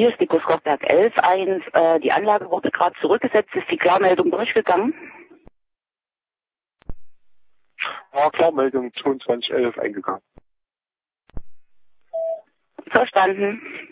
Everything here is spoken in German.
Hier ist die Großkochberg 11.1. Die Anlage wurde gerade zurückgesetzt. Ist die Klarmeldung durchgegangen? Ja, Klarmeldung 2211 eingegangen. Verstanden.